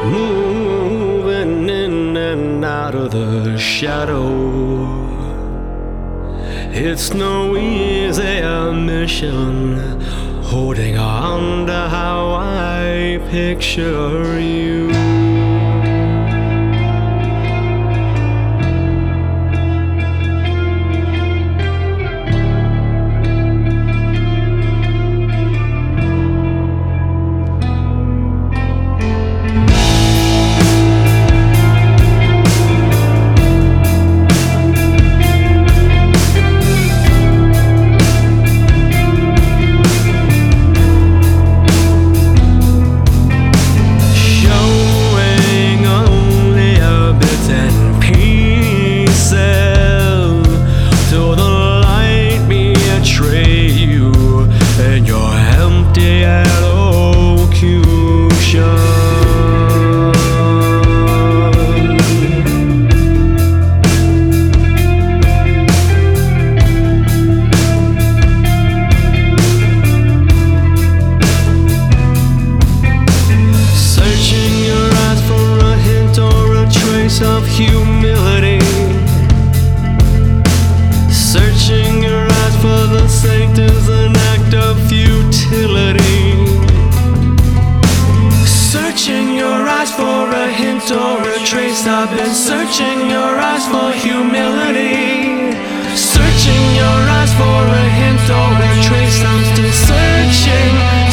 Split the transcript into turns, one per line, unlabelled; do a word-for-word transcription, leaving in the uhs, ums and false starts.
moving in and out of the shadow. It's no easy mission, holding on to how I picture you. Of humility, searching your eyes for the saint is an act of futility. Searching your eyes for a hint or a trace. I've been searching your eyes for humility, searching your eyes for a hint or a trace. I'm still searching.